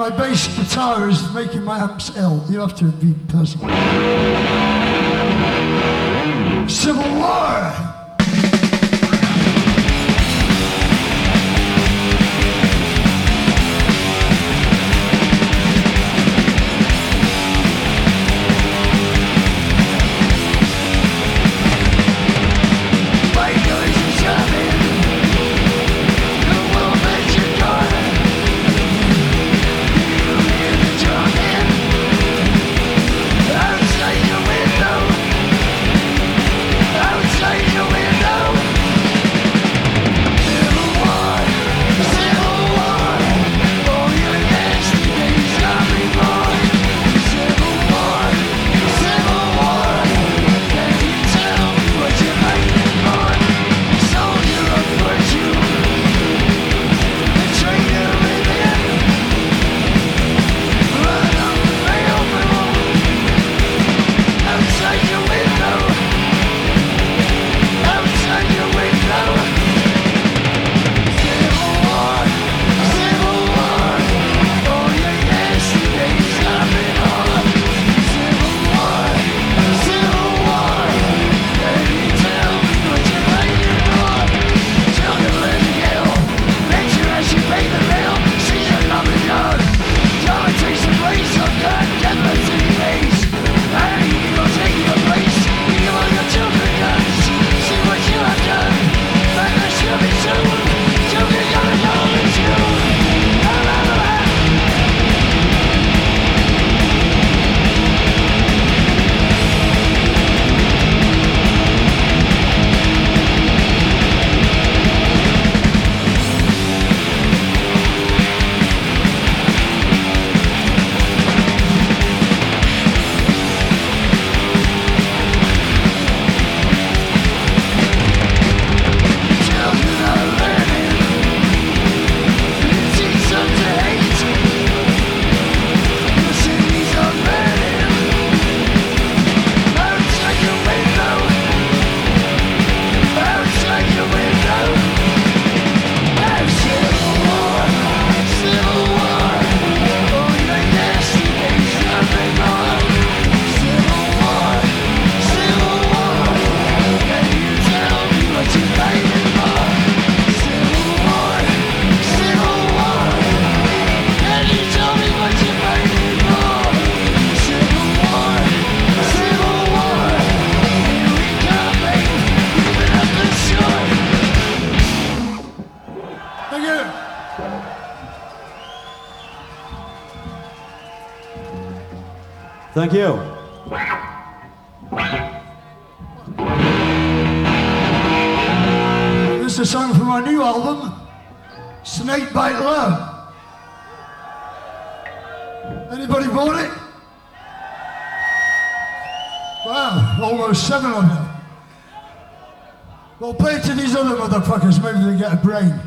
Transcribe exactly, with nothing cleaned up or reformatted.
My bass guitar is making my amps ill. You have to be personal. Civil War! Thank you. Thank you. This is a song from our new album, Snake Bite Love. Anybody bought it? Wow, almost seven of you. Well, play it to these other motherfuckers, maybe they get a brain.